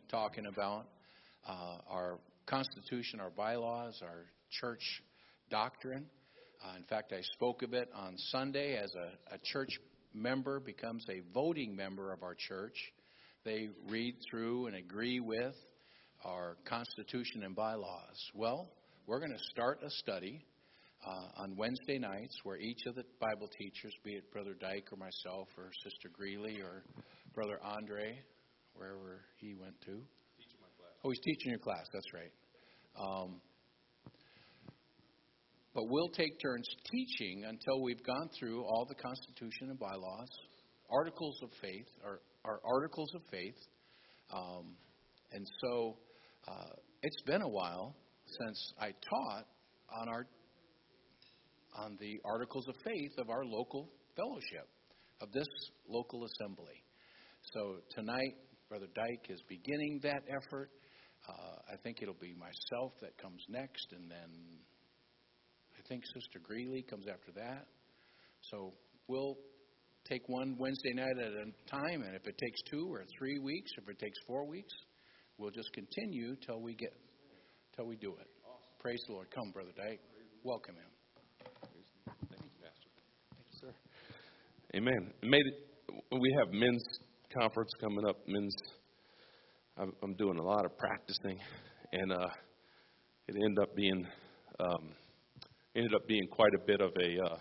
talking about our Constitution, our bylaws, our church doctrine. In fact, I spoke a bit on Sunday as a church member becomes a voting member of our church. They read through and agree with our Constitution and bylaws. Well, we're going to start a study on Wednesday nights where each of the Bible teachers, be it Brother Dyke or myself or Sister Greeley or Brother Andre, wherever he went to. Teaching my class. Oh, he's teaching your class. That's right. But we'll take turns teaching until we've gone through all the Constitution and bylaws, articles of faith, or our articles of faith. And so it's been a while since I taught on the articles of faith of our local fellowship, of this local assembly. So tonight, Brother Dyke is beginning that effort. I think it'll be myself that comes next, and then I think Sister Greeley comes after that. So we'll take one Wednesday night at a time, and if it takes 2 or 3 weeks, if it takes 4 weeks, we'll just continue till we do it. Awesome. Praise the Lord. Come, Brother Dyke. Welcome him. Thank you, Pastor. Thank you, sir. Amen. We have men's conference coming up. I'm doing a lot of practicing, and it ended up being quite a bit of a. Does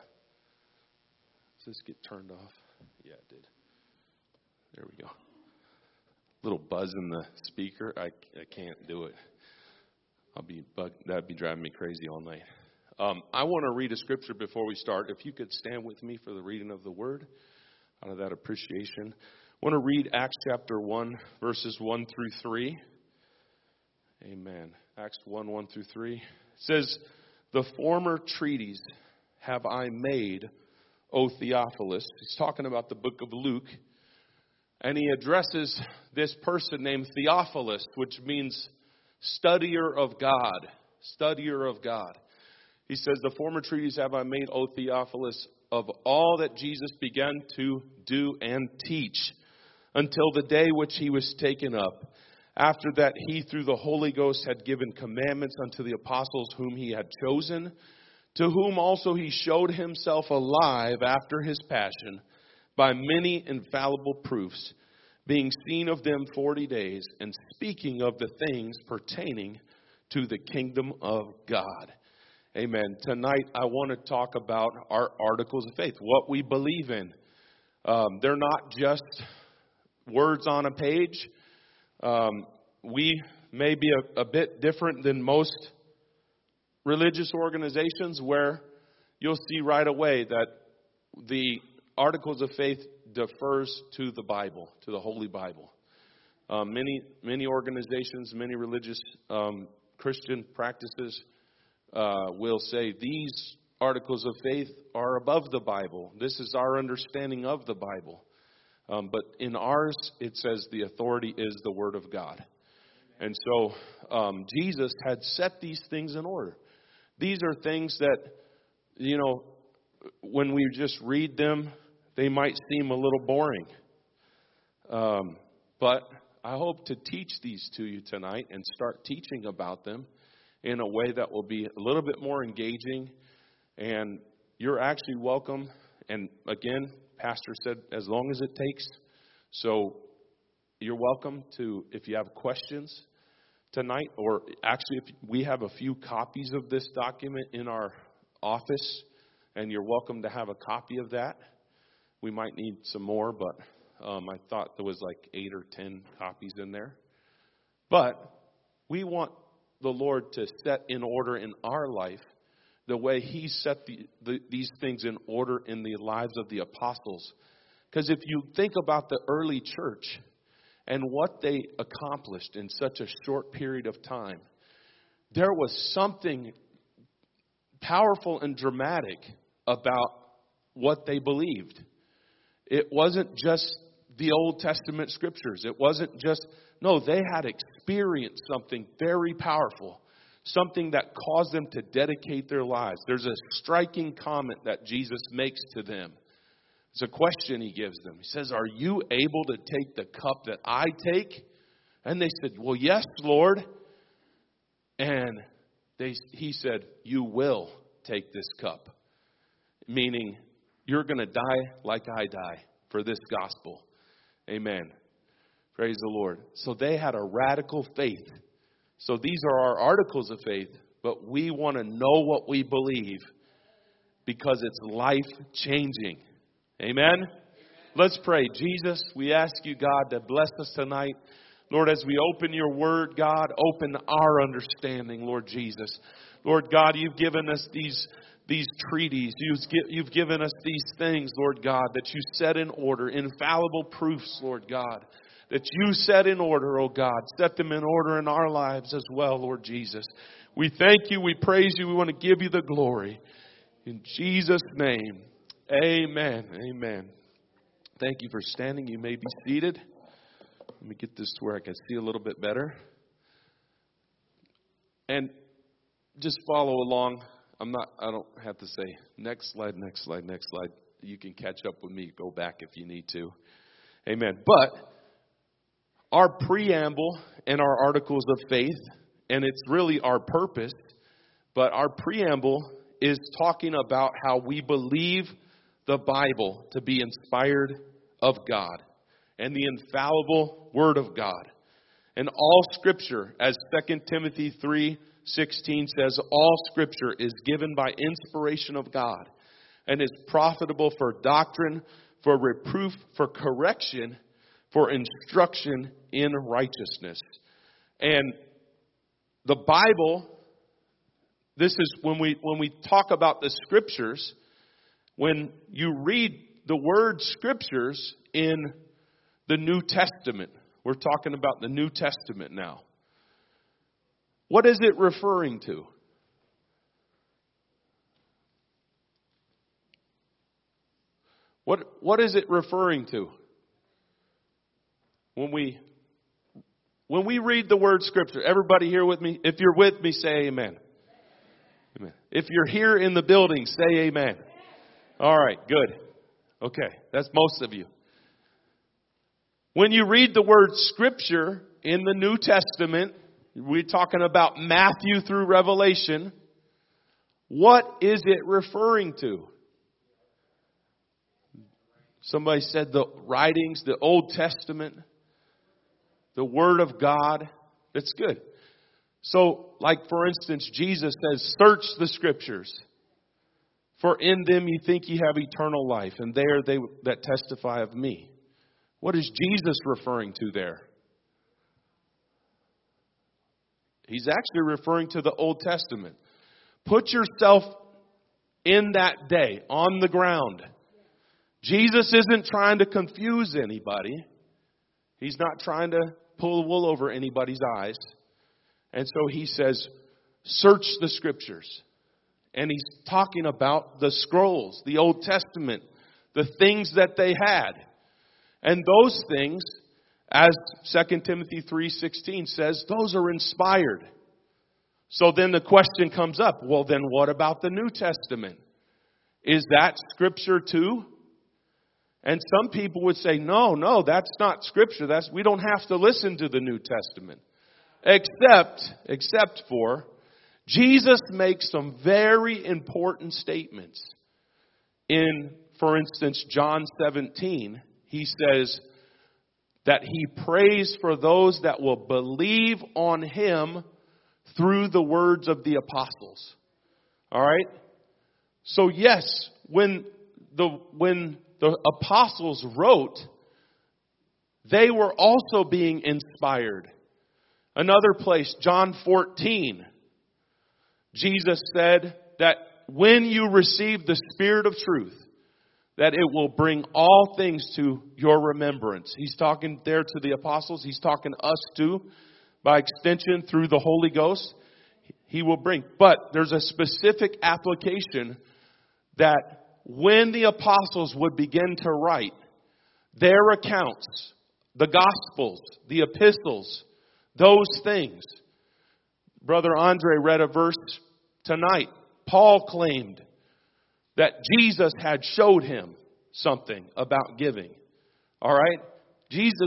this get turned off? Yeah, it did. There we go. Little buzz in the speaker. I can't do it. That'd be driving me crazy all night. I want to read a scripture before we start. If you could stand with me for the reading of the word, out of that appreciation. I want to read Acts chapter 1, verses 1 through 3. Amen. Acts 1, 1 through 3. It says, "The former treaties have I made, O Theophilus." He's talking about the book of Luke. And he addresses this person named Theophilus, which means studier of God. Studier of God. He says, "The former treaties have I made, O Theophilus, of all that Jesus began to do and teach, until the day which he was taken up. After that, he, through the Holy Ghost, had given commandments unto the apostles whom he had chosen, to whom also he showed himself alive after his passion, by many infallible proofs, being seen of them 40 days, and speaking of the things pertaining to the kingdom of God." Amen. Tonight, I want to talk about our articles of faith, what we believe in. They're not just words on a page. We may be a bit different than most religious organizations, where you'll see right away that the articles of faith defers to the Bible, to the Holy Bible. Many organizations, many religious Christian practices will say these articles of faith are above the Bible. This is our understanding of the Bible. But in ours, it says the authority is the Word of God. And so Jesus had set these things in order. These are things that, when we just read them, they might seem a little boring. But I hope to teach these to you tonight and start teaching about them in a way that will be a little bit more engaging. And you're actually welcome. And again, Pastor said, as long as it takes. So you're welcome to, if you have questions tonight, or actually if we have a few copies of this document in our office, and you're welcome to have a copy of that. We might need some more, but I thought there was like 8 or 10 copies in there. But we want the Lord to set in order in our life the way He set these things in order in the lives of the apostles. Because if you think about the early church and what they accomplished in such a short period of time, there was something powerful and dramatic about what they believed. It wasn't just the Old Testament scriptures. It wasn't just, no, they had experienced something very powerful, something that caused them to dedicate their lives. There's a striking comment that Jesus makes to them. It's a question He gives them. He says, "Are you able to take the cup that I take?" And they said, well, yes, Lord. And he said, you will take this cup. Meaning, you're going to die like I die for this gospel. Amen. Praise the Lord. So they had a radical faith. So these are our articles of faith, but we want to know what we believe because it's life-changing. Amen? Let's pray. Jesus, we ask you, God, to bless us tonight. Lord, as we open your word, God, open our understanding, Lord Jesus. Lord God, you've given us these treaties. You've given us these things, Lord God, that you set in order. Infallible proofs, Lord God, that you set in order, oh God. Set them in order in our lives as well, Lord Jesus. We thank you. We praise you. We want to give you the glory. In Jesus' name, amen. Amen. Thank you for standing. You may be seated. Let me get this to where I can see a little bit better. And just follow along. I don't have to say next slide. You can catch up with me. Go back if you need to. Amen. But our preamble and our articles of faith, and it's really our purpose, but our preamble is talking about how we believe the Bible to be inspired of God and the infallible Word of God. And all Scripture, as 2 Timothy 3:16 says, all Scripture is given by inspiration of God and is profitable for doctrine, for reproof, for correction, for instruction in righteousness. And the Bible, this is when we talk about the Scriptures, when you read the word Scriptures in the New Testament, we're talking about the New Testament now. What is it referring to? What is it referring to? When we read the word Scripture, everybody here with me? If you're with me, say amen. Amen. If you're here in the building, say amen. All right, good. Okay, that's most of you. When you read the word Scripture in the New Testament, we're talking about Matthew through Revelation. What is it referring to? Somebody said the writings, the Old Testament, the Word of God. That's good. So, like for instance, Jesus says, search the Scriptures, for in them you think you have eternal life, and they are they that testify of me. What is Jesus referring to there? He's actually referring to the Old Testament. Put yourself in that day, on the ground. Jesus isn't trying to confuse anybody. He's not trying to pull the wool over anybody's eyes. And so he says, search the Scriptures. And he's talking about the scrolls, the Old Testament, the things that they had. And those things, as 2 Timothy 3:16 says, those are inspired. So then the question comes up, well then what about the New Testament? Is that Scripture too? And some people would say, no, that's not Scripture. We don't have to listen to the New Testament. Except for, Jesus makes some very important statements. In, for instance, John 17, he says that he prays for those that will believe on him through the words of the apostles. All right? So yes, when the apostles wrote, they were also being inspired. Another place, John 14, Jesus said that when you receive the Spirit of truth, that it will bring all things to your remembrance. He's talking there to the apostles. He's talking to us too. By extension, through the Holy Ghost, he will bring. But there's a specific application that when the apostles would begin to write their accounts, the Gospels, the epistles, those things. Brother Andre read a verse tonight. Paul claimed that Jesus had showed him something about giving. All right?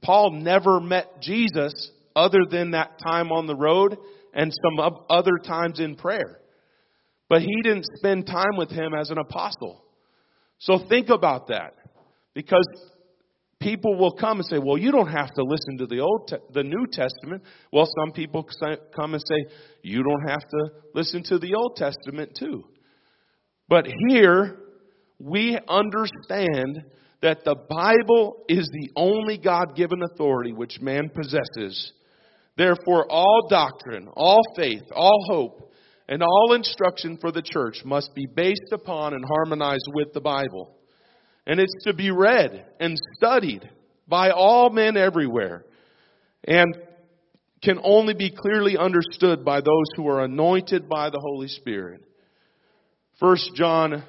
Paul never met Jesus other than that time on the road and some other times in prayer. But he didn't spend time with him as an apostle. So think about that. Because people will come and say, well, you don't have to listen to the New Testament. Well, some people come and say, you don't have to listen to the Old Testament too. But here, we understand that the Bible is the only God-given authority which man possesses. Therefore, all doctrine, all faith, all hope, and all instruction for the church must be based upon and harmonized with the Bible. And it's to be read and studied by all men everywhere, and can only be clearly understood by those who are anointed by the Holy Spirit. 1 John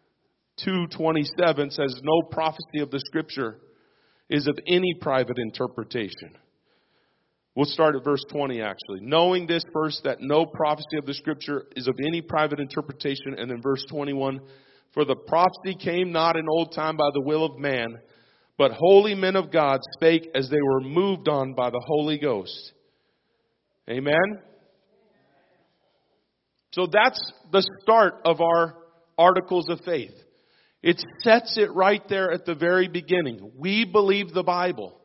2:27 says, no prophecy of the Scripture is of any private interpretation. We'll start at verse 20 actually. Knowing this first, that no prophecy of the Scripture is of any private interpretation. And then verse 21, for the prophecy came not in old time by the will of man, but holy men of God spake as they were moved on by the Holy Ghost. Amen? So that's the start of our articles of faith. It sets it right there at the very beginning. We believe the Bible.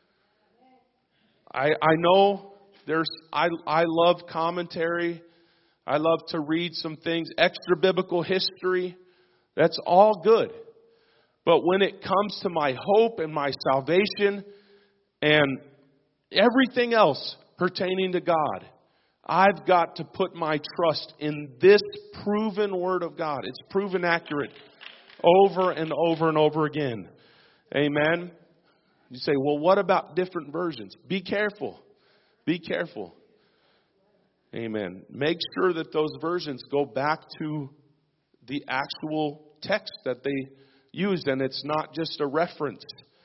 I know I love commentary. I love to read some things, extra biblical history. That's all good. But when it comes to my hope and my salvation and everything else pertaining to God, I've got to put my trust in this proven Word of God. It's proven accurate over and over and over again. Amen. You say, well, what about different versions? Be careful. Be careful. Amen. Make sure that those versions go back to the actual text that they used, and it's not just a reference.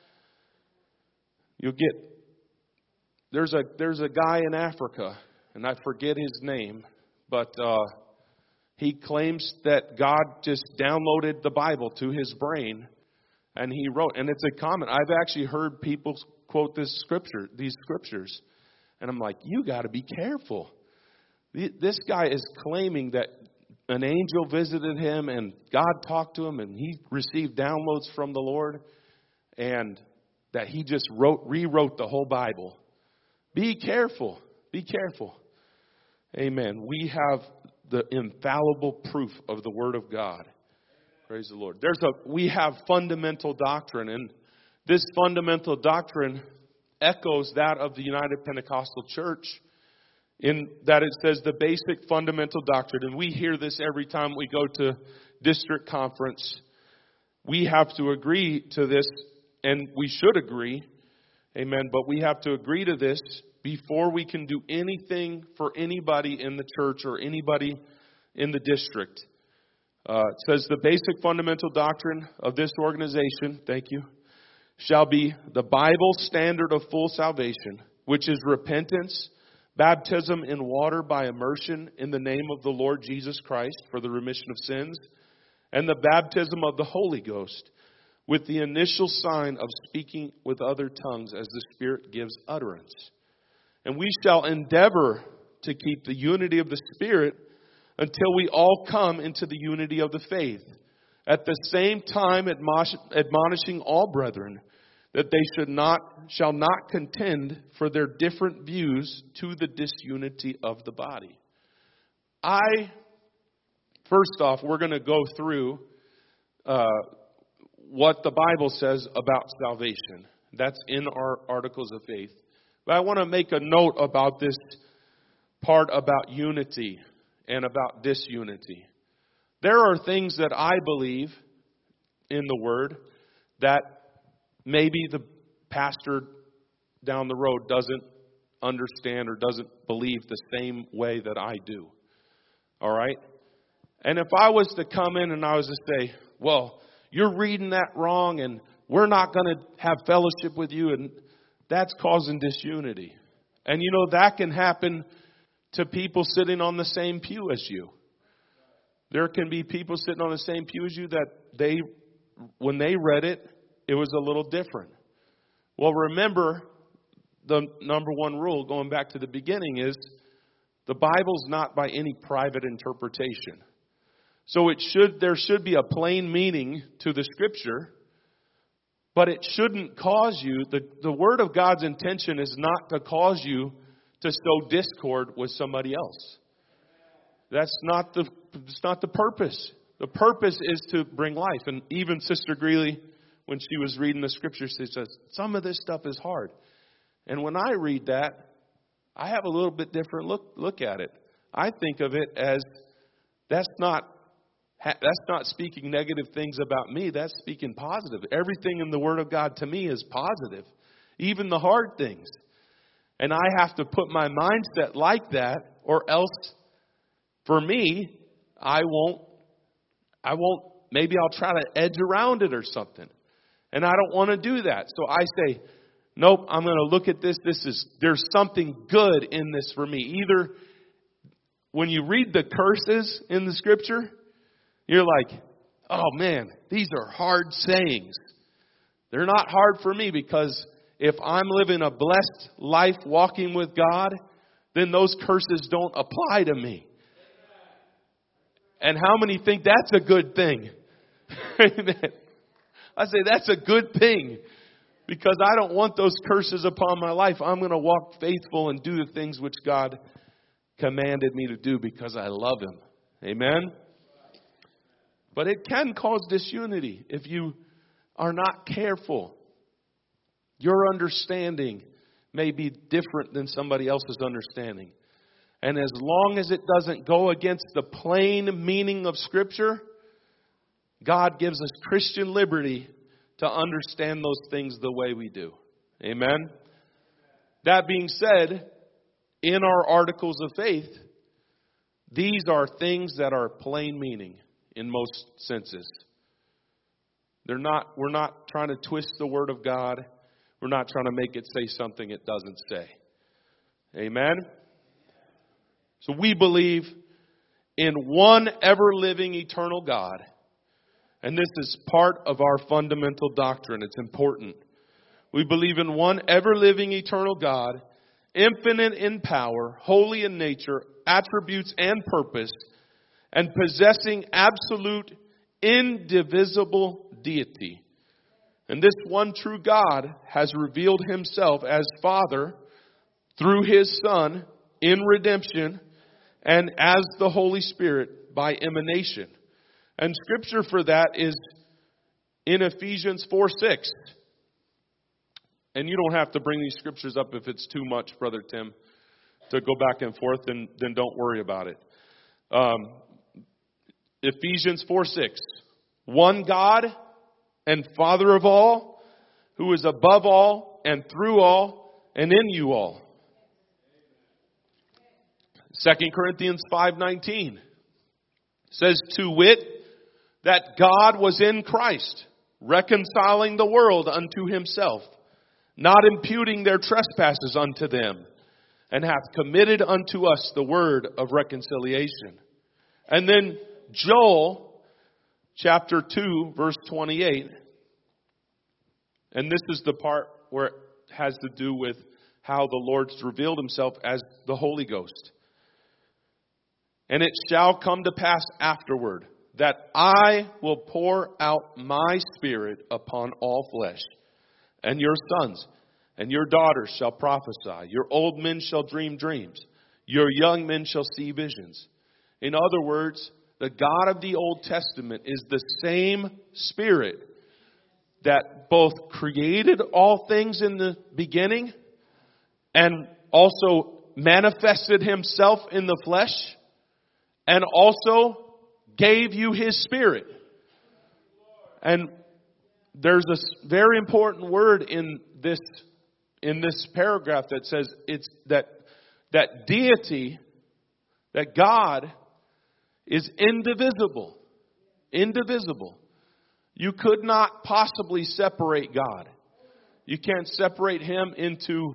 You'll get, there's a guy in Africa, and I forget his name, but he claims that God just downloaded the Bible to his brain, and he wrote, and it's a comment. I've actually heard people quote these scriptures, and I'm like, you got to be careful. This guy is claiming that an angel visited him and God talked to him and he received downloads from the Lord, and that he just rewrote the whole Bible. Be careful. Be careful. Amen. We have the infallible proof of the Word of God. Praise the Lord. We have fundamental doctrine, and this fundamental doctrine echoes that of the United Pentecostal Church, in that it says the basic fundamental doctrine. And we hear this every time we go to district conference. We have to agree to this, and we should agree. Amen. But we have to agree to this before we can do anything for anybody in the church or anybody in the district. It says the basic fundamental doctrine of this organization, thank you, shall be the Bible standard of full salvation, which is repentance, baptism in water by immersion in the name of the Lord Jesus Christ for the remission of sins, and the baptism of the Holy Ghost with the initial sign of speaking with other tongues as the Spirit gives utterance. And we shall endeavor to keep the unity of the Spirit until we all come into the unity of the faith, at the same time admonishing all brethren that they shall not contend for their different views to the disunity of the body. First off, we're going to go through what the Bible says about salvation. That's in our articles of faith. But I want to make a note about this part about unity and about disunity. There are things that I believe in the Word that maybe the pastor down the road doesn't understand or doesn't believe the same way that I do. All right? And if I was to come in and I was to say, well, you're reading that wrong and we're not going to have fellowship with you, and that's causing disunity. And you know, that can happen to people sitting on the same pew as you. There can be people sitting on the same pew as you that when they read it, it was a little different. Well, remember, the number one rule, going back to the beginning, is the Bible's not by any private interpretation. So there should be a plain meaning to the Scripture, but it shouldn't cause you, the Word of God's intention is not to cause you to sow discord with somebody else. That's not the purpose. The purpose is to bring life. And even Sister Greeley, when she was reading the Scripture, she says, some of this stuff is hard. And when I read that, I have a little bit different look at it. I think of it as that's not speaking negative things about me. That's speaking positive. Everything in the Word of God to me is positive, even the hard things. And I have to put my mindset like that, or else, for me, I won't. Maybe I'll try to edge around it or something. And I don't want to do that. So I say, nope, I'm going to look at this. There's something good in this for me. Either when you read the curses in the Scripture, you're like, oh man, these are hard sayings. They're not hard for me, because if I'm living a blessed life walking with God, then those curses don't apply to me. And how many think that's a good thing? Amen. I say that's a good thing, because I don't want those curses upon my life. I'm going to walk faithful and do the things which God commanded me to do because I love Him. Amen. But it can cause disunity if you are not careful. Your understanding may be different than somebody else's understanding. And as long as it doesn't go against the plain meaning of Scripture, God gives us Christian liberty to understand those things the way we do. Amen? That being said, in our articles of faith, these are things that are plain meaning in most senses. We're not trying to twist the Word of God. We're not trying to make it say something it doesn't say. Amen? So we believe in one ever-living eternal God. And this is part of our fundamental doctrine. It's important. We believe in one ever-living eternal God, infinite in power, holy in nature, attributes and purpose, and possessing absolute indivisible deity. And this one true God has revealed Himself as Father through His Son in redemption, and as the Holy Spirit by emanation. And Scripture for that is in Ephesians 4:6. And you don't have to bring these Scriptures up if it's too much, Brother Tim, to go back and forth, then don't worry about it. Ephesians 4:6. One God and Father of all, who is above all and through all and in you all. 2 Corinthians 5:19 says, to wit, that God was in Christ, reconciling the world unto Himself, not imputing their trespasses unto them, and hath committed unto us the word of reconciliation. And then Joel chapter 2, verse 28. And this is the part where it has to do with how the Lord's revealed Himself as the Holy Ghost. And it shall come to pass afterward that I will pour out my Spirit upon all flesh. And your sons and your daughters shall prophesy. Your old men shall dream dreams. Your young men shall see visions. In other words, the God of the Old Testament is the same Spirit that both created all things in the beginning and also manifested Himself in the flesh, and also gave you His Spirit. And there's a very important word in this paragraph that says it's that deity, that God is indivisible. Indivisible. You could not possibly separate God. You can't separate Him into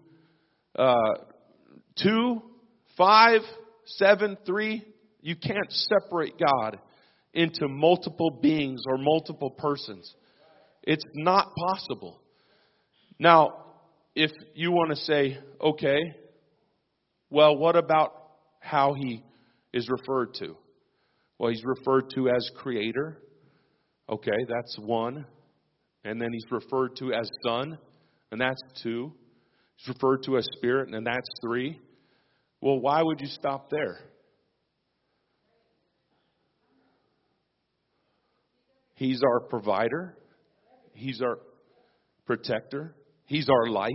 2, 5, 7, 3. You can't separate God into multiple beings or multiple persons. It's not possible. Now, if you want to say, okay, well, what about how he is referred to? Well, he's referred to as creator. Okay, that's one. And then he's referred to as son, and that's two. He's referred to as spirit, and that's three. Well, why would you stop there? He's our provider. He's our protector. He's our life.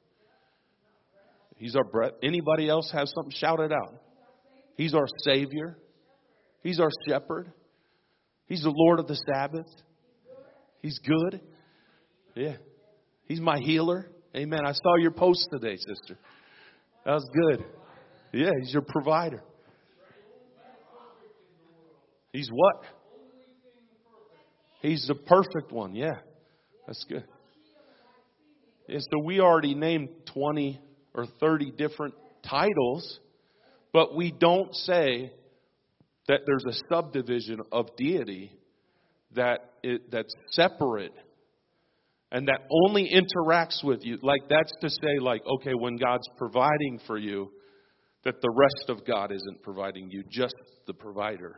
He's our breath. Anybody else have something? Shout it out. He's our Savior. He's our shepherd. He's the Lord of the Sabbath. He's good. Yeah. He's my healer. Amen. I saw your post today, sister. That was good. Yeah, he's your provider. He's what? He's the perfect one. Yeah, that's good. Yeah, so we already named 20 or 30 different titles, but we don't say that there's a subdivision of deity that's separate and that only interacts with you. Like, that's to say, like, okay, when God's providing for you, that the rest of God isn't providing you, just the provider.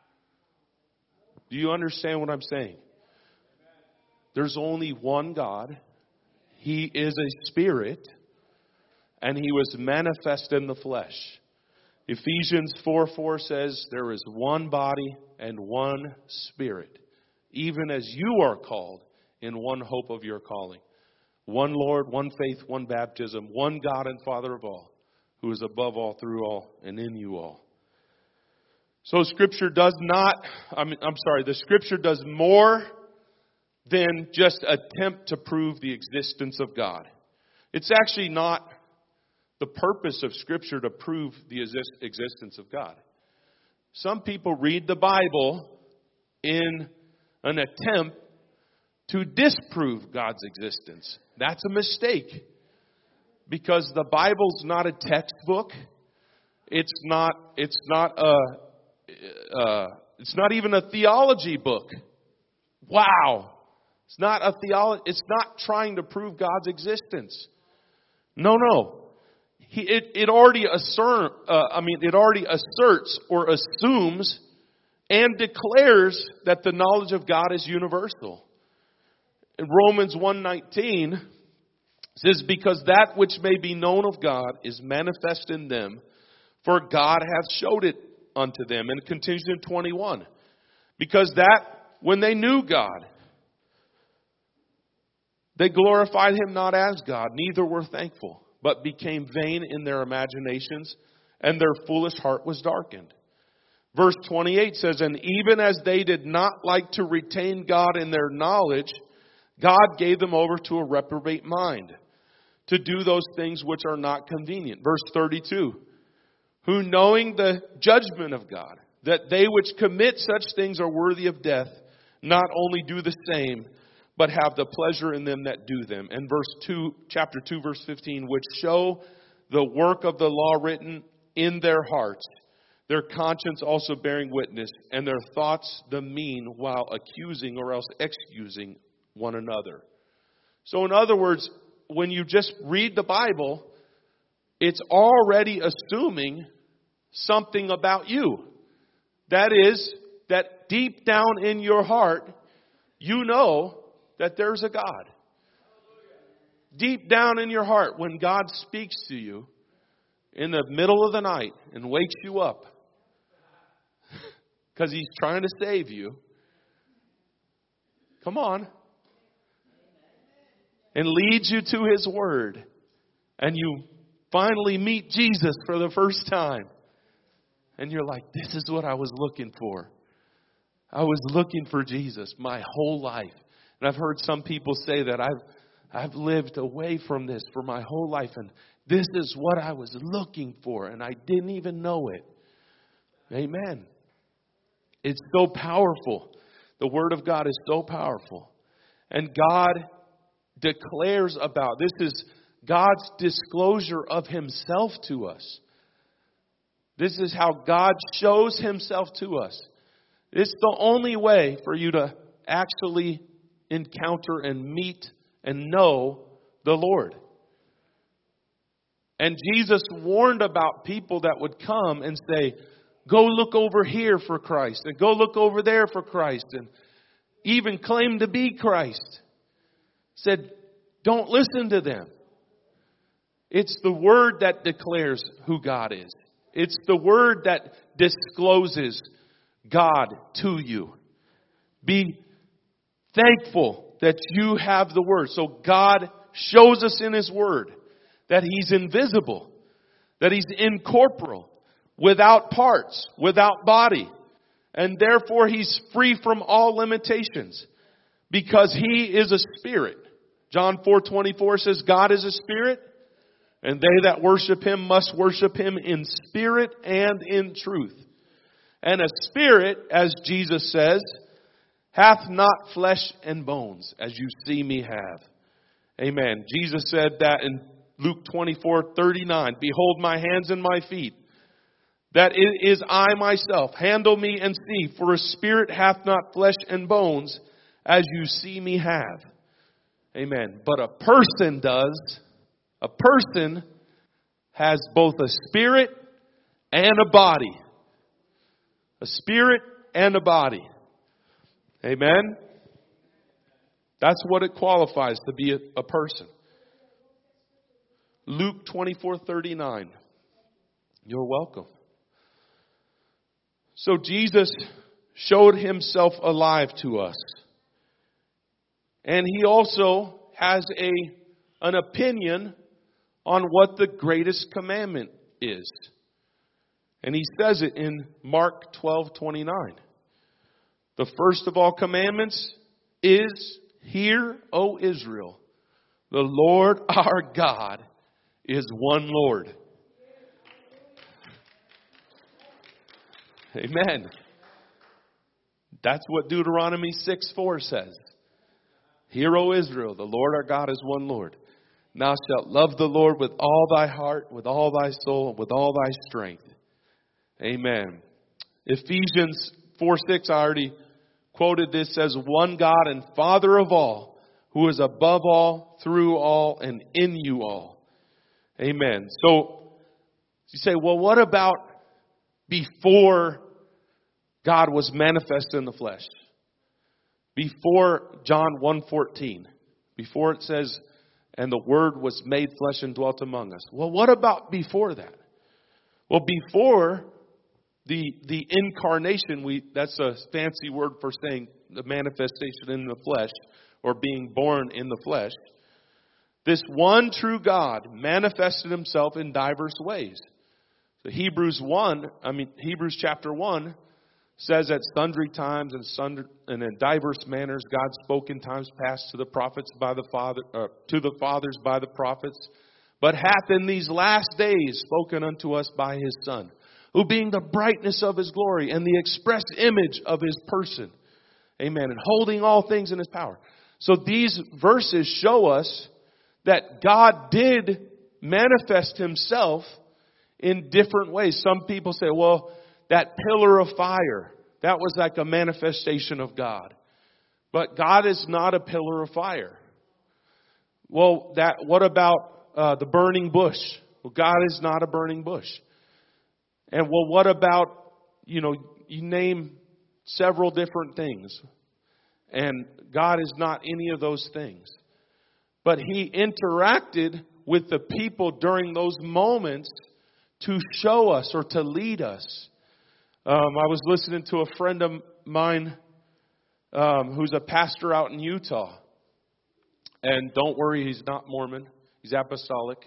Do you understand what I'm saying? There's only one God. He is a spirit, and he was manifest in the flesh. Ephesians 4:4 says, there is one body and one spirit, even as you are called in one hope of your calling. One Lord, one faith, one baptism, one God and Father of all, who is above all, through all, and in you all. So Scripture does the Scripture does more than just attempt to prove the existence of God. It's actually not the purpose of Scripture to prove the existence of God. Some people read the Bible in an attempt to disprove God's existence. That's a mistake. Because the Bible's not a textbook. It's not even a theology book. Wow. It's not a theology. It's not trying to prove God's existence. No. It already asserts or assumes and declares that the knowledge of God is universal. In Romans 1:19 says, because that which may be known of God is manifest in them, for God hath showed it unto them. And it continues in 21. Because that when they knew God, they glorified him not as God, neither were thankful, but became vain in their imaginations, and their foolish heart was darkened. Verse 28 says, and even as they did not like to retain God in their knowledge, God gave them over to a reprobate mind, to do those things which are not convenient. Verse 32, who knowing the judgment of God, that they which commit such things are worthy of death, not only do the same, but have the pleasure in them that do them. And chapter 2, verse 15, which show the work of the law written in their hearts, their conscience also bearing witness, and their thoughts the mean, while accusing or else excusing one another. So in other words, when you just read the Bible, it's already assuming something about you. That is, that deep down in your heart, you know that there's a God. Deep down in your heart, when God speaks to you in the middle of the night and wakes you up because he's trying to save you, come on, and leads you to his word, and you finally meet Jesus for the first time, and you're like, this is what I was looking for. I was looking for Jesus my whole life. And I've heard some people say that I've lived away from this for my whole life, and this is what I was looking for, and I didn't even know it. Amen. It's so powerful. The Word of God is so powerful. And God declares about, this is God's disclosure of himself to us. This is how God shows himself to us. It's the only way for you to actually encounter and meet and know the Lord. And Jesus warned about people that would come and say, go look over here for Christ, and go look over there for Christ, and even claim to be Christ. Said, don't listen to them. It's the Word that declares who God is. It's the Word that discloses God to you. Be thankful that you have the Word. So God shows us in His Word that He's invisible, that He's incorporeal, without parts, without body. And therefore He's free from all limitations because He is a spirit. John 4:24 says God is a spirit, and they that worship Him must worship Him in spirit and in truth. And a spirit, as Jesus says, hath not flesh and bones, as you see me have. Amen. Jesus said that in Luke 24:39. Behold my hands and my feet, that it is I myself. Handle me and see, for a spirit hath not flesh and bones, as you see me have. Amen. But a person does. A person has both a spirit and a body. A spirit and a body. Amen. That's what it qualifies to be a person. Luke 24:39. You're welcome. So Jesus showed Himself alive to us. And He also has an opinion on what the greatest commandment is. And He says it in Mark 12:29. The first of all commandments is, Hear, O Israel, the Lord our God is one Lord. Amen. That's what Deuteronomy 6:4 says. Hear, O Israel, the Lord our God is one Lord. Thou shalt love the Lord with all thy heart, with all thy soul, and with all thy strength. Amen. Ephesians 4:6, I already quoted this, says, one God and Father of all, who is above all, through all, and in you all. Amen. So you say, well, what about before God was manifest in the flesh? Before John 1:14, before it says, and the Word was made flesh and dwelt among us. Well, what about before that? Well, before the incarnation, that's a fancy word for saying the manifestation in the flesh, or being born in the flesh. This one true God manifested Himself in diverse ways. So Hebrews chapter 1 says at sundry times and in diverse manners God spoke in times past to the prophets to the fathers by the prophets, but hath in these last days spoken unto us by His Son, who being the brightness of His glory and the express image of His person. Amen. And holding all things in His power. So these verses show us that God did manifest Himself in different ways. Some people say, well, that pillar of fire, that was like a manifestation of God. But God is not a pillar of fire. Well, what about the burning bush? Well, God is not a burning bush. And well, what about, you name several different things. And God is not any of those things. But He interacted with the people during those moments to show us or to lead us. I was listening to a friend of mine who's a pastor out in Utah. And don't worry, he's not Mormon. He's apostolic.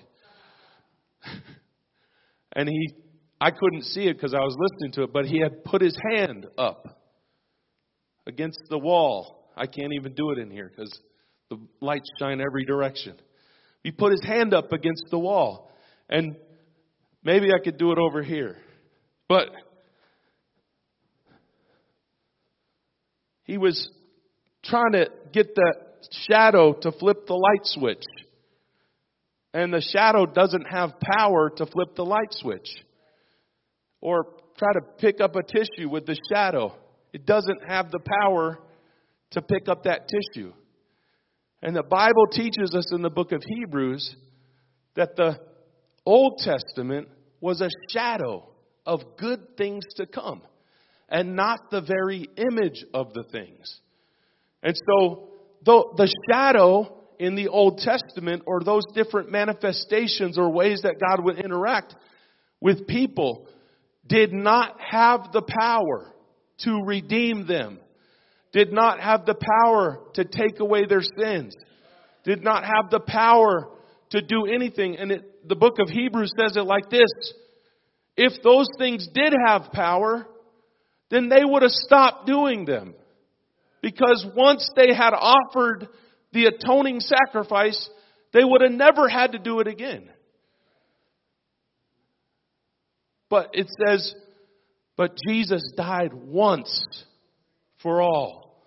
And I couldn't see it because I was listening to it, but he had put his hand up against the wall. I can't even do it in here because the lights shine every direction. He put his hand up against the wall. And maybe I could do it over here. But he was trying to get the shadow to flip the light switch. And the shadow doesn't have power to flip the light switch. Or try to pick up a tissue with the shadow. It doesn't have the power to pick up that tissue. And the Bible teaches us in the book of Hebrews that the Old Testament was a shadow of good things to come and not the very image of the things. And so the shadow in the Old Testament, or those different manifestations or ways that God would interact with people, did not have the power to redeem them, did not have the power to take away their sins, did not have the power to do anything. And the book of Hebrews says it like this: if those things did have power, then they would have stopped doing them. Because once they had offered the atoning sacrifice, they would have never had to do it again. But it says, but Jesus died once for all.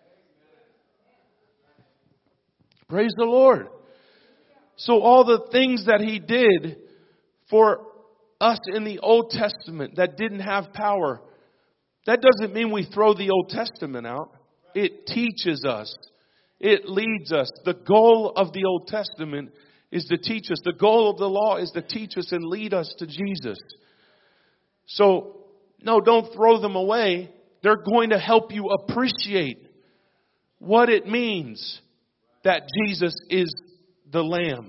Praise the Lord. So all the things that He did for us in the Old Testament that didn't have power, that doesn't mean we throw the Old Testament out. It teaches us. It leads us. The goal of the Old Testament is to teach us. The goal of the law is to teach us and lead us to Jesus. So, no, don't throw them away. They're going to help you appreciate what it means that Jesus is the Lamb.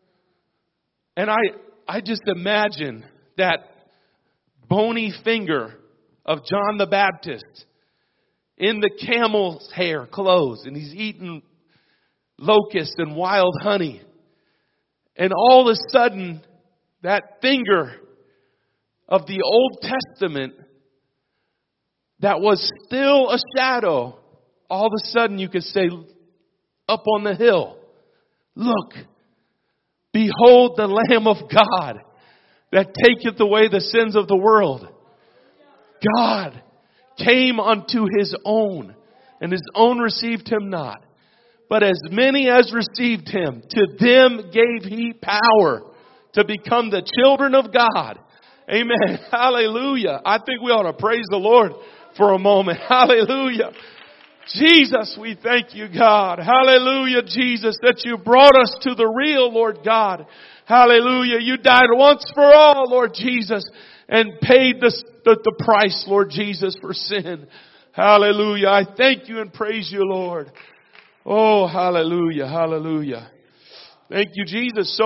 And I just imagine that bony finger of John the Baptist in the camel's hair clothes, and he's eating locusts and wild honey. And all of a sudden, that finger of the Old Testament that was still a shadow, all of a sudden you could say up on the hill, look, behold the Lamb of God that taketh away the sins of the world. God came unto His own, and His own received Him not. But as many as received Him, to them gave He power to become the children of God. Amen. Hallelujah. I think we ought to praise the Lord for a moment. Hallelujah. Jesus, we thank you, God. Hallelujah, Jesus, that you brought us to the real, Lord God. Hallelujah. You died once for all, Lord Jesus, and paid the price, Lord Jesus, for sin. Hallelujah. I thank you and praise you, Lord. Oh, hallelujah. Hallelujah. Thank you, Jesus.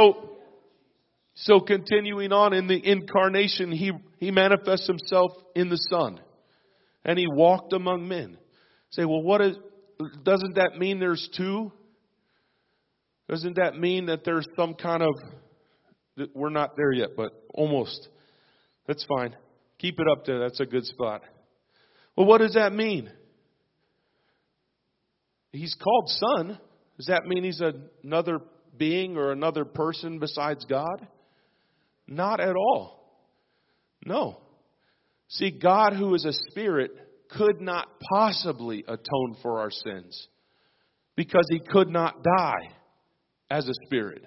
So continuing on in the incarnation, he manifests Himself in the Son, and He walked among men. Say, well, doesn't that mean there's two? Doesn't that mean that there's some kind of, we're not there yet, but almost. That's fine. Keep it up there. That's a good spot. Well, what does that mean? He's called Son. Does that mean He's another being or another person besides God? Not at all. No. See, God, who is a spirit, could not possibly atone for our sins because He could not die as a spirit.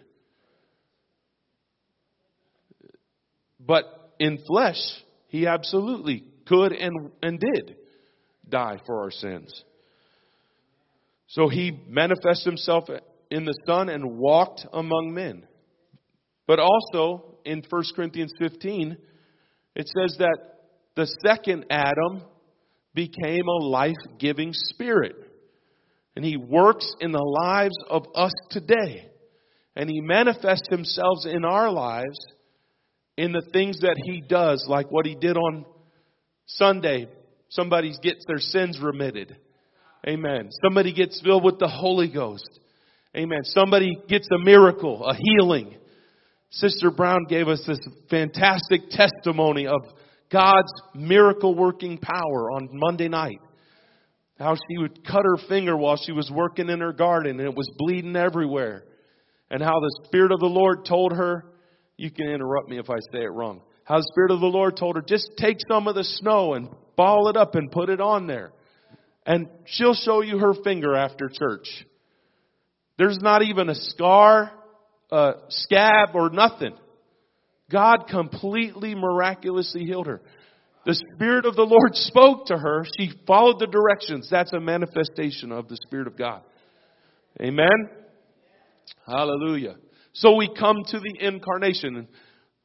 But in flesh, He absolutely could and did die for our sins. So He manifests Himself in the Son and walked among men. But also in 1 Corinthians 15, it says that the second Adam became a life-giving spirit. And He works in the lives of us today. And He manifests Himself in our lives in the things that He does, like what He did on Sunday. Somebody gets their sins remitted. Amen. Somebody gets filled with the Holy Ghost. Amen. Somebody gets a miracle, a healing. Sister Brown gave us this fantastic testimony of God's miracle-working power on Monday night. How she would cut her finger while she was working in her garden and it was bleeding everywhere. And how the Spirit of the Lord told her, you can interrupt me if I say it wrong. How the Spirit of the Lord told her, just take some of the snow and ball it up and put it on there. And she'll show you her finger after church. There's not even a scar, a scab, or nothing. God completely, miraculously healed her. The Spirit of the Lord spoke to her. She followed the directions. That's a manifestation of the Spirit of God. Amen? Hallelujah. So we come to the incarnation.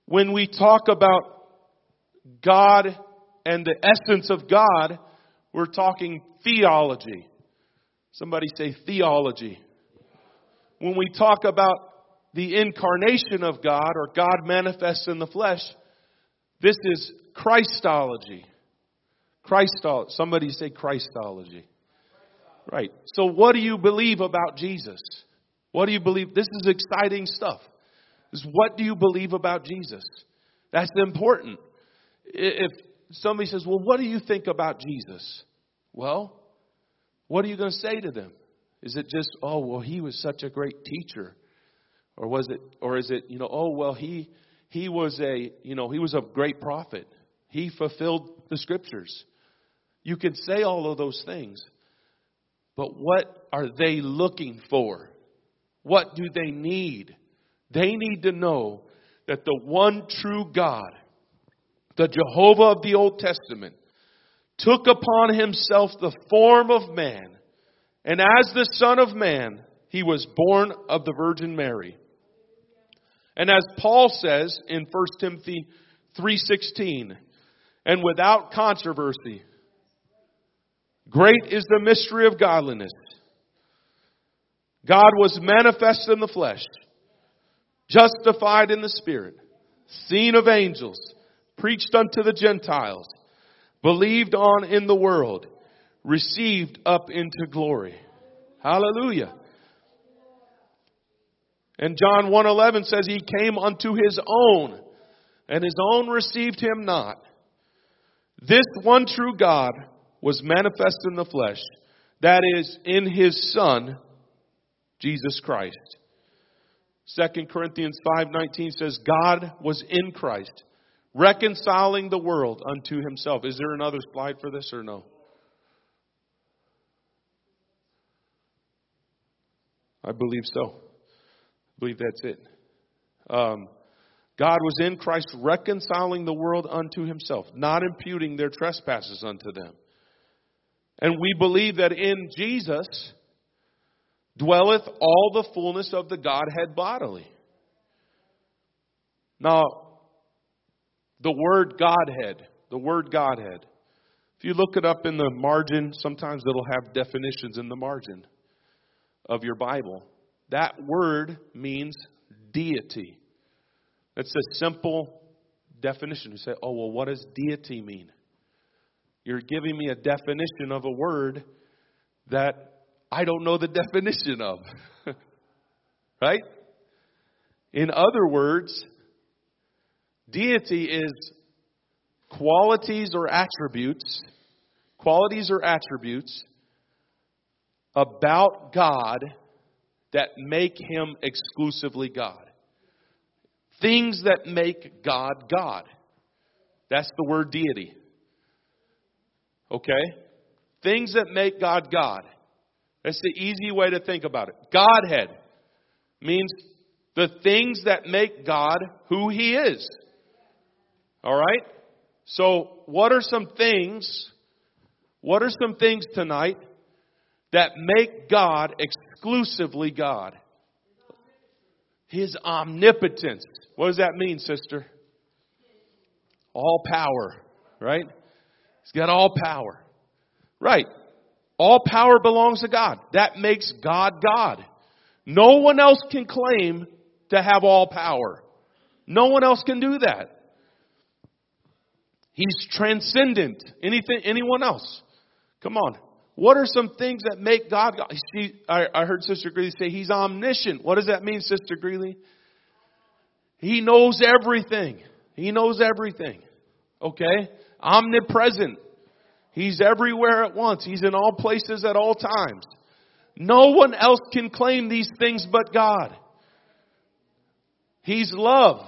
when we talk about God and the essence of God, we're talking theology. Somebody say theology. When we talk about the incarnation of God, or God manifests in the flesh, this is Christology. Christology. Somebody say Christology. Right. So what do you believe about Jesus? What do you believe? This is exciting stuff. This is what do you believe about Jesus? That's important. If somebody says, well, what do you think about Jesus? Well, what are you going to say to them? Is it just, oh, well, he was such a great teacher? Or is it, oh, well, he was a great prophet. He fulfilled the scriptures. You can say all of those things. But what are they looking for? What do they need? They need to know that the one true God, the Jehovah of the Old Testament, took upon himself the form of man. And as the Son of Man, he was born of the Virgin Mary. And as Paul says in 1 Timothy 3:16, and without controversy, great is the mystery of godliness. God was manifest in the flesh, justified in the Spirit, seen of angels, preached unto the Gentiles, believed on in the world, received up into glory. Hallelujah. And John 1:11 says he came unto his own, and his own received him not. This one true God was manifest in the flesh, that is, in his Son, Jesus Christ. 2 Corinthians 5:19 says, God was in Christ, reconciling the world unto himself. Is there another slide for this or no? I believe so. I believe that's it. God was in Christ reconciling the world unto himself, not imputing their trespasses unto them. And we believe that in Jesus dwelleth all the fullness of the Godhead bodily. Now, the word Godhead, if you look it up in the margin, sometimes it'll have definitions in the margin of your Bible. That word means deity. It's a simple definition. You say, oh, well, what does deity mean? You're giving me a definition of a word that I don't know the definition of. Right? In other words, deity is qualities or attributes about God that make him exclusively God. Things that make God God. That's the word deity. Okay? Things that make God God. That's the easy way to think about it. Godhead means the things that make God who he is. All right? So, what are some things tonight that make God exclusively God? His omnipotence. What does that mean, sister? All power, right? He's got all power. Right. All power belongs to God. That makes God God. No one else can claim to have all power. No one else can do that. He's transcendent. Anyone else? Come on. What are some things that make God God? I heard Sister Greeley say he's omniscient. What does that mean, Sister Greeley? He knows everything. He knows everything. Okay? Omnipresent. He's everywhere at once. He's in all places at all times. No one else can claim these things but God. He's love.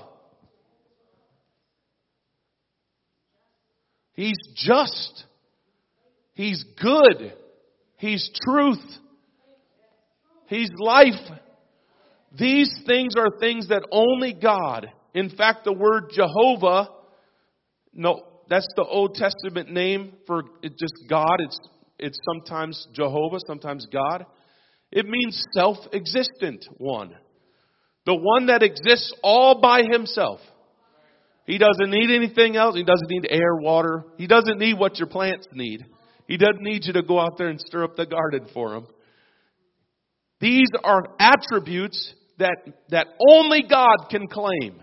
He's just. He's good. He's truth. He's life. These things are things that only God. In fact, the word Jehovah, no, that's the Old Testament name for just God. It's sometimes Jehovah, sometimes God. It means self-existent one. The one that exists all by himself. He doesn't need anything else. He doesn't need air, water. He doesn't need what your plants need. He doesn't need you to go out there and stir up the garden for him. These are attributes that only God can claim.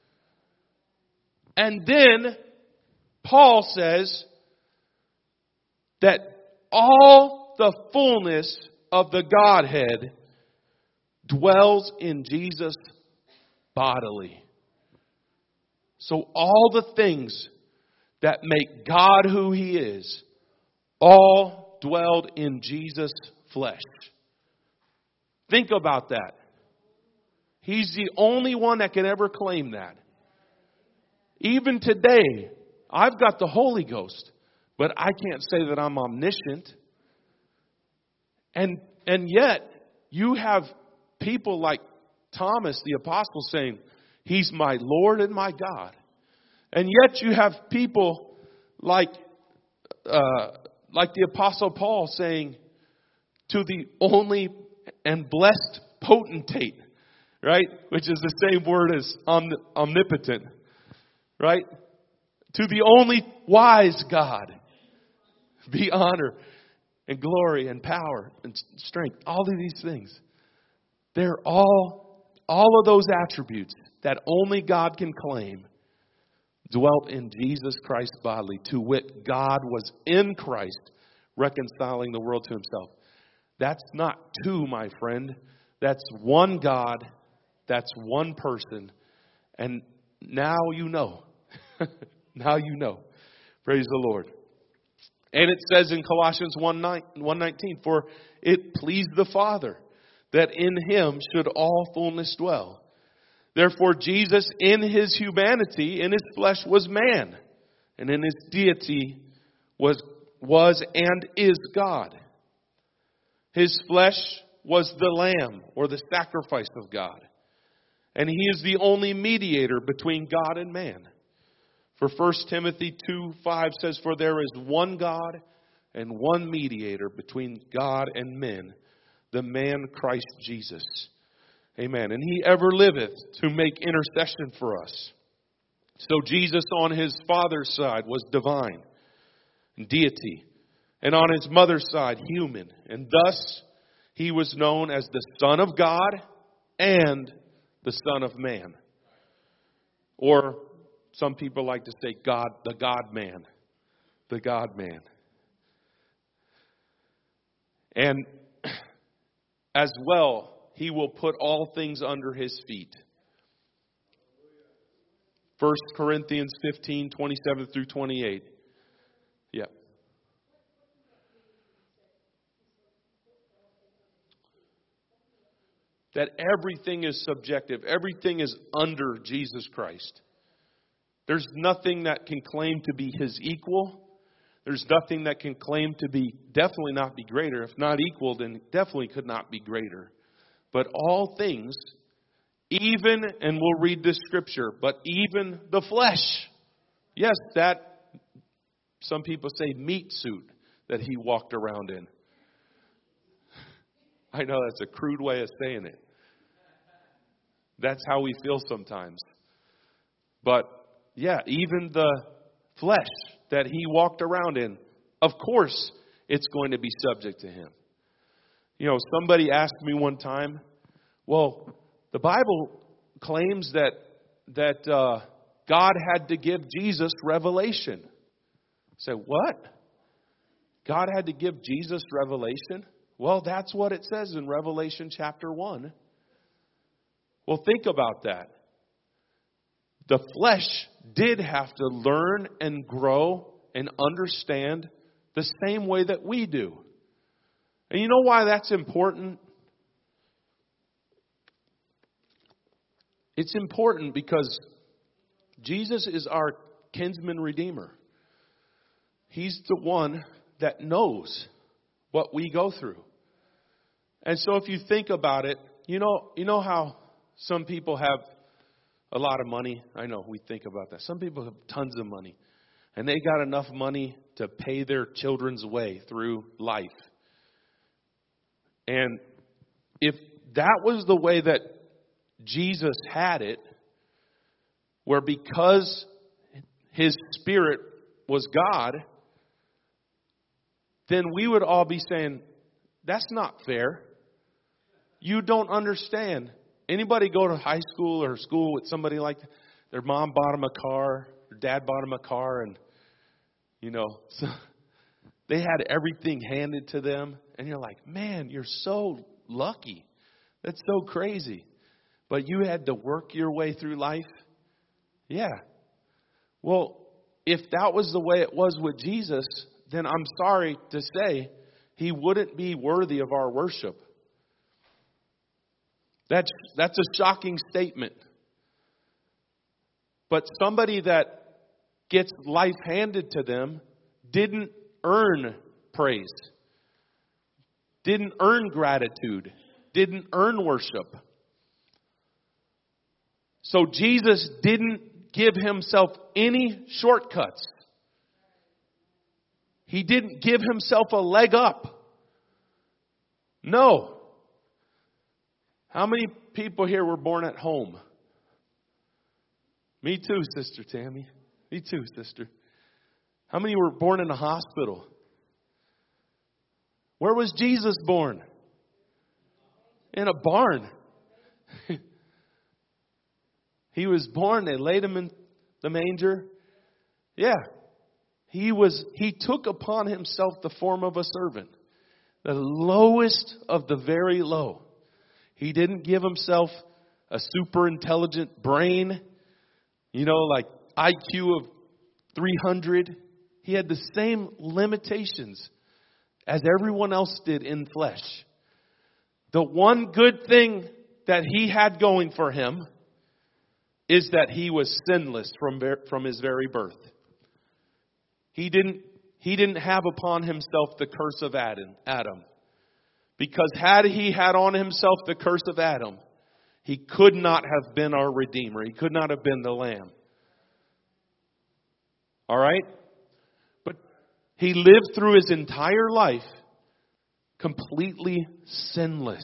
And then Paul says that all the fullness of the Godhead dwells in Jesus bodily. So all the things that make God who He is, all dwelled in Jesus' flesh. Think about that. He's the only one that can ever claim that. Even today, I've got the Holy Ghost, but I can't say that I'm omniscient. And yet, you have people like Thomas the Apostle saying, He's my Lord and my God. And yet you have people like the Apostle Paul saying to the only and blessed potentate, right? Which is the same word as omnipotent, right? To the only wise God be honor and glory and power and strength. All of these things. They're all of those attributes that only God can claim dwelt in Jesus Christ bodily. To wit, God was in Christ reconciling the world to Himself. That's not two, my friend. That's one God. That's one person. And now you know. Now you know. Praise the Lord. And it says in Colossians 1:19, for it pleased the Father that in Him should all fullness dwell. Therefore Jesus in His humanity, in His flesh, was man. And in His deity was and is God. His flesh was the lamb or the sacrifice of God. And He is the only mediator between God and man. For 1 Timothy 2:5 says, for there is one God and one mediator between God and men, the man Christ Jesus. Amen. And He ever liveth to make intercession for us. So Jesus on His Father's side was divine, deity. And on His mother's side, human. And thus He was known as the Son of God and the Son of Man. Or some people like to say God, the God-man. The God-man. And as well, He will put all things under His feet. 1 Corinthians 15:27 through 28. Yeah. That everything is subjective. Everything is under Jesus Christ. There's nothing that can claim to be His equal. There's nothing that can claim to be, definitely not be greater. If not equal, then definitely could not be greater. But all things, even, and we'll read this scripture, but even the flesh. Yes, that, some people say meat suit that He walked around in. I know that's a crude way of saying it. That's how we feel sometimes. But, yeah, even the flesh that He walked around in, of course, it's going to be subject to Him. You know, somebody asked me one time, well, the Bible claims that God had to give Jesus revelation. I said, what? God had to give Jesus revelation? Well, that's what it says in Revelation chapter 1. Well, think about that. The flesh did have to learn and grow and understand the same way that we do. And you know why that's important? It's important because Jesus is our kinsman redeemer. He's the one that knows what we go through. And so if you think about it, you know how some people have a lot of money. I know we think about that. Some people have tons of money. And they got enough money to pay their children's way through life. And if that was the way that Jesus had it, where because His Spirit was God, then we would all be saying, that's not fair. You don't understand. Anybody go to high school or school with somebody like that? Their mom bought them a car, their dad bought them a car, and, so they had everything handed to them. And you're like, man, you're so lucky. That's so crazy. But you had to work your way through life? Yeah. Well, if that was the way it was with Jesus, then I'm sorry to say He wouldn't be worthy of our worship. That's a shocking statement. But somebody that gets life handed to them didn't earn praise, didn't earn gratitude, didn't earn worship. So Jesus didn't give Himself any shortcuts. He didn't give Himself a leg up. No. How many people here were born at home? Me too, Sister Tammy. Me too, sister. How many were born in a hospital? Where was Jesus born? In a barn. He was born. They laid Him in the manger. Yeah. He took upon Himself the form of a servant. The lowest of the very low. He didn't give Himself a super intelligent brain, like IQ of 300. He had the same limitations as everyone else did in flesh. The one good thing that He had going for Him is that He was sinless from His very birth. He didn't have upon Himself the curse of Adam. Because had He had on Himself the curse of Adam, He could not have been our Redeemer. He could not have been the Lamb. All right? But He lived through His entire life completely sinless.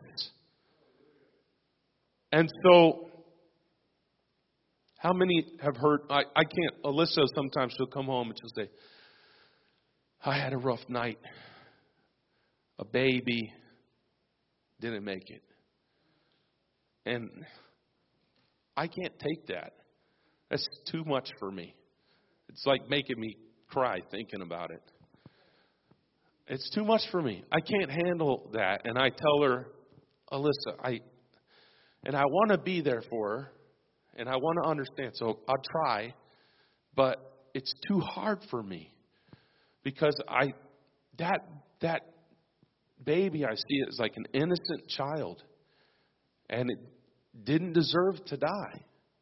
And so, how many have heard, I can't, Alyssa sometimes she'll come home and she'll say, I had a rough night. A baby didn't make it. And I can't take that. That's too much for me. It's like making me cry thinking about it. It's too much for me. I can't handle that. And I tell her, Alyssa, I want to be there for her. And I want to understand. So I'll try. But it's too hard for me. Because that baby, I see it as like an innocent child. And it didn't deserve to die.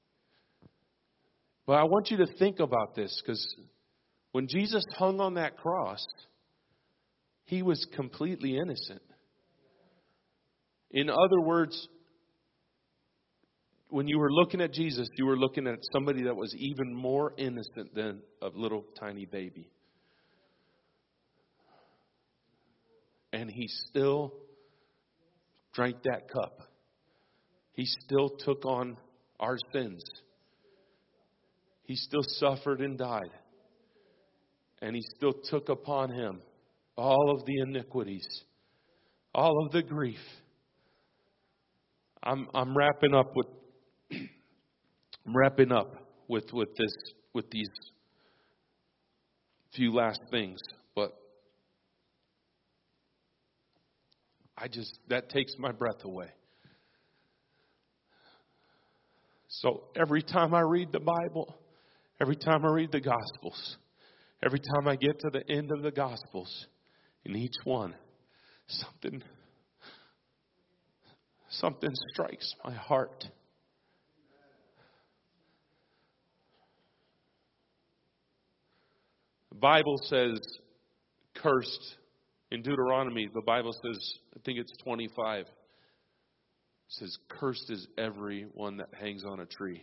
But I want you to think about this, because when Jesus hung on that cross, He was completely innocent. In other words, when you were looking at Jesus, you were looking at somebody that was even more innocent than a little tiny baby. And He still drank that cup. He still took on our sins. He still suffered and died. And He still took upon Him all of the iniquities, all of the grief. I'm wrapping up with these few last things, but that takes my breath away. So every time I read the Bible, every time I read the Gospels, every time I get to the end of the Gospels, in each one, something strikes my heart. The Bible says, cursed. In Deuteronomy, the Bible says, I think it's 25. It says, cursed is everyone that hangs on a tree.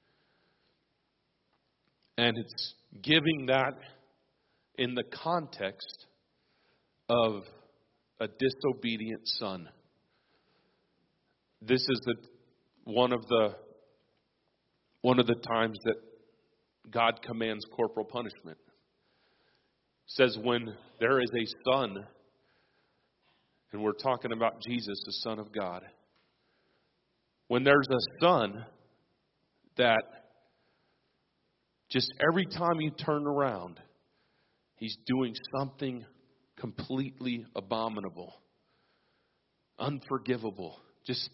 And it's giving that in the context of a disobedient son. This is one of the times that God commands corporal punishment. Says when there is a son, and we're talking about Jesus, the Son of God. When there's a son that just every time you turn around, he's doing something completely abominable, unforgivable. Just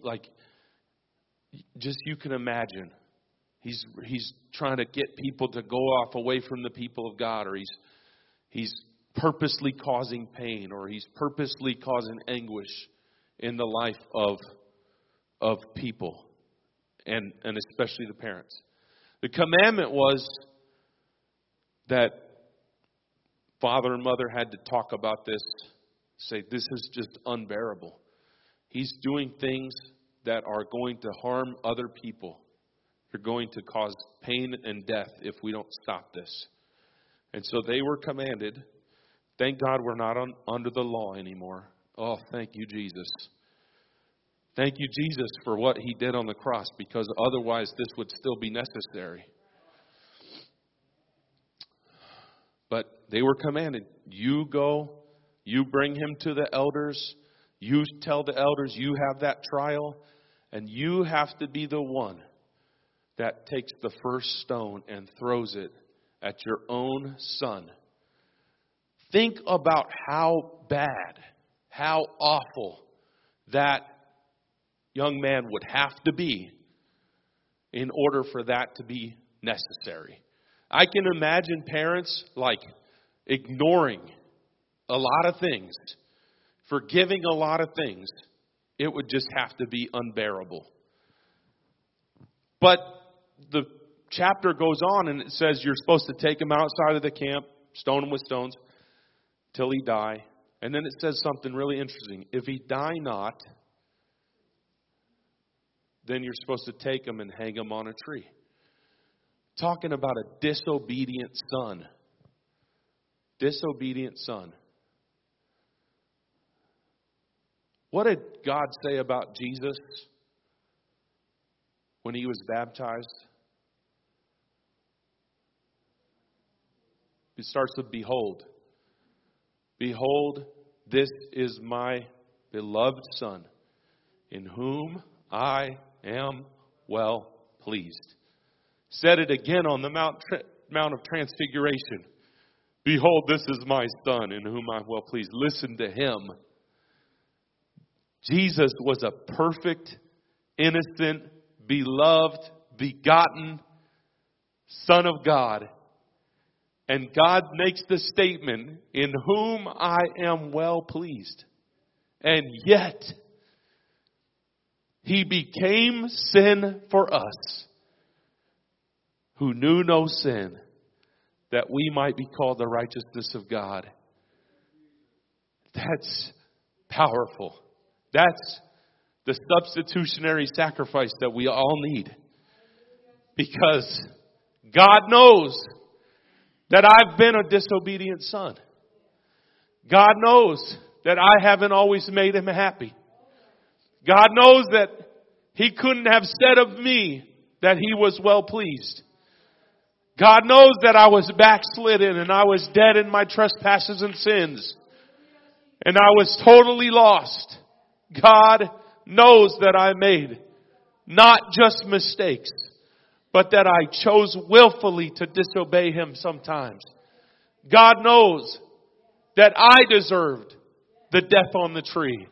you can imagine. He's trying to get people to go off away from the people of God, or he's purposely causing pain, or he's purposely causing anguish in the life of people, and especially the parents. The commandment was that father and mother had to talk about this, say, this is just unbearable. He's doing things that are going to harm other people. They're going to cause pain and death if we don't stop this. And so they were commanded. Thank God we're not under the law anymore. Oh, thank you, Jesus. Thank you, Jesus, for what he did on the cross, because otherwise this would still be necessary. But they were commanded, you go, you bring him to the elders, you tell the elders you have that trial, and you have to be the one that takes the first stone and throws it at your own son. Think about how bad, how awful that young man would have to be in order for that to be necessary. I can imagine parents ignoring a lot of things, forgiving a lot of things. It would just have to be unbearable. But the chapter goes on and it says you're supposed to take him outside of the camp, stone him with stones till he die. And then it says something really interesting. If he die not, then you're supposed to take him and hang him on a tree. Talking about a disobedient son. Disobedient son. What did God say about Jesus when he was baptized? It starts with behold. Behold, this is my beloved Son, in whom I am well pleased. Said it again on the Mount of Transfiguration. Behold, this is my Son, in whom I am well pleased. Listen to him. Jesus was a perfect, innocent, beloved, begotten Son of God. And God makes the statement, in whom I am well pleased. And yet, he became sin for us, who knew no sin, that we might be called the righteousness of God. That's powerful. That's the substitutionary sacrifice that we all need. Because God knows that I've been a disobedient son. God knows that I haven't always made him happy. God knows that he couldn't have said of me that he was well pleased. God knows that I was backslidden and I was dead in my trespasses and sins. And I was totally lost. God knows that I made not just mistakes, but that I chose willfully to disobey him sometimes. God knows that I deserved the death on the tree.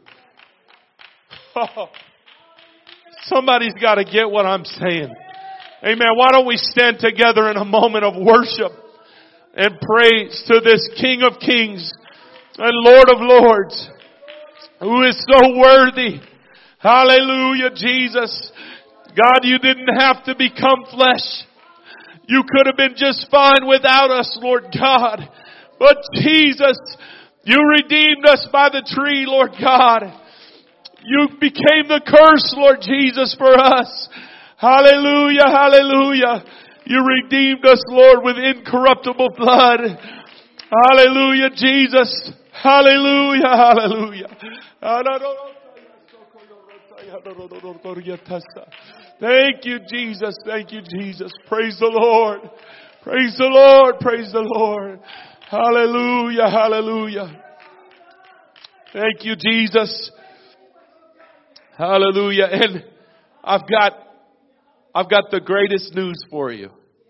Somebody's got to get what I'm saying. Amen. Why don't we stand together in a moment of worship and praise to this King of Kings and Lord of Lords, who is so worthy. Hallelujah, Jesus. God, you didn't have to become flesh. You could have been just fine without us, Lord God. But Jesus, you redeemed us by the tree, Lord God. You became the curse, Lord Jesus, for us. Hallelujah, hallelujah. You redeemed us, Lord, with incorruptible blood. Hallelujah, Jesus. Hallelujah, hallelujah. Thank you, Jesus. Thank you, Jesus. Praise the Lord. Praise the Lord. Praise the Lord. Hallelujah. Hallelujah. Thank you, Jesus. Hallelujah. And I've got the greatest news for you.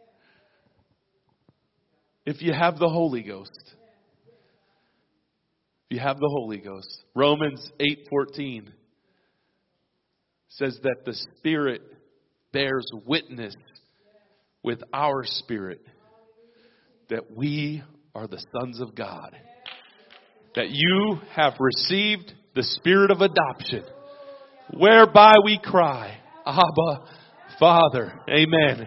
If you have the Holy Ghost. If you have the Holy Ghost. Romans 8:14 says that the Spirit bears witness with our spirit that we are the sons of God. That you have received the Spirit of adoption, whereby we cry, Abba, Father. Amen.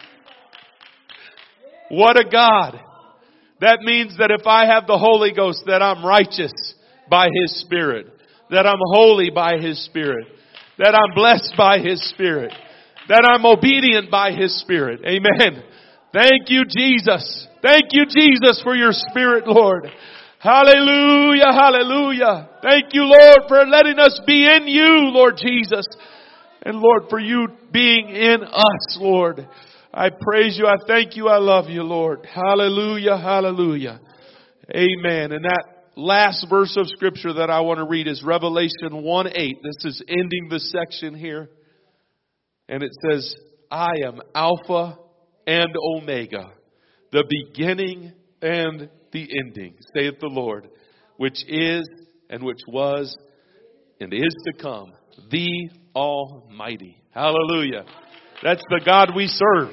What a God. That means that if I have the Holy Ghost, that I'm righteous by His Spirit. That I'm holy by His Spirit. That I'm blessed by His Spirit. That I'm obedient by His Spirit. Amen. Thank you, Jesus. Thank you, Jesus, for your Spirit, Lord. Hallelujah, hallelujah. Thank you, Lord, for letting us be in you, Lord Jesus. And Lord, for you being in us, Lord. I praise you. I thank you. I love you, Lord. Hallelujah, hallelujah. Amen. And that last verse of Scripture that I want to read is Revelation 1:8. This is ending the section here. And it says, I am Alpha and Omega, the beginning and the ending, saith the Lord, which is and which was and is to come, the Almighty. Hallelujah. That's the God we serve.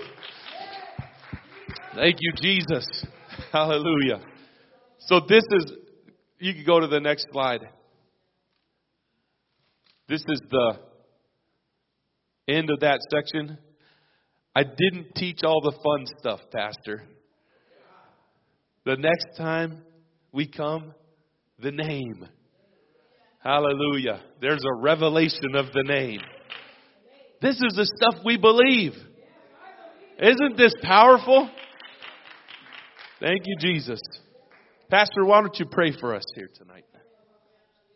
Thank you, Jesus. Hallelujah. So this is, you can go to the next slide. This is the end of that section. I didn't teach all the fun stuff, Pastor. The next time we come, the name. Hallelujah. There's a revelation of the name. This is the stuff we believe. Isn't this powerful? Thank you, Jesus. Pastor, why don't you pray for us here tonight?